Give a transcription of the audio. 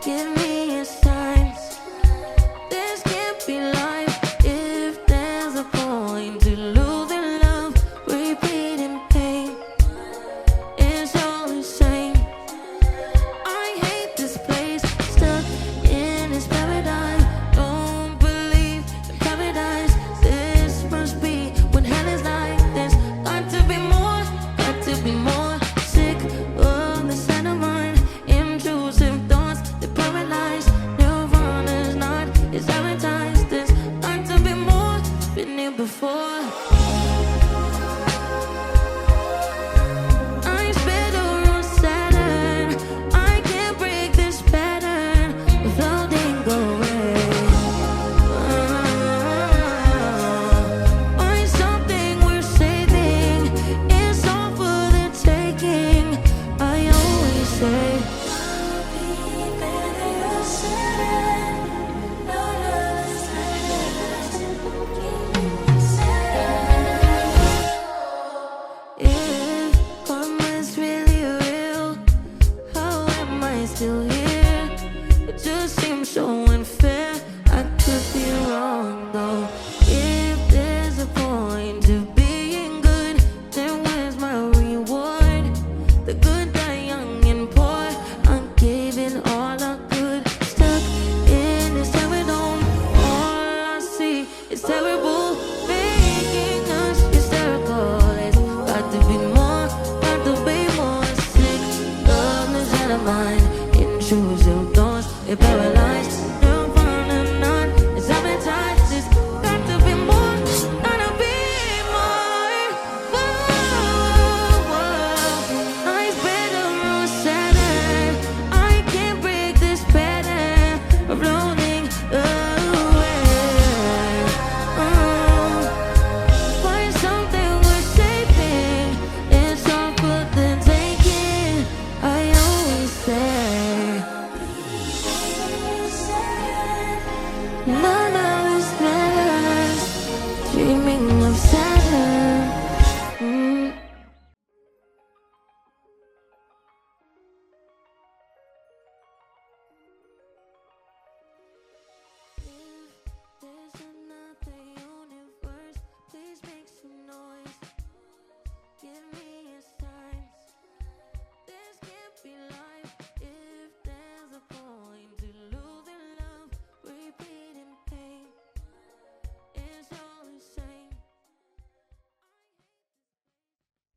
Give me a sign. This can't be life. If there's a point to losing love, repeating pain, it's all the same. I hate this place, stuck in this paradigm. Don't believe in paradise. This must be when hell is like this. Got to be more, got to be more. Sick of the sound of mine. Intrusive thoughts that paralyze. Nirvana's not, it's advertised. This got to be more, been here before. I spit around Saturn. I can't break this pattern. The floating away. Find something worth saving. It's all for the taking. I always say I'll be better said. No love if karma's really real, how am I still here? It just seems so unfair. I could be wrong though. If there's a point to being good, then where's my reward? The good die young and poor. I'm giving all I could. Stuck in this terror dome. All I see is terrible, making us hysterical. It's got to be more, got to be more. Sick of this out of mind. Intrusive thoughts, it paralyzes.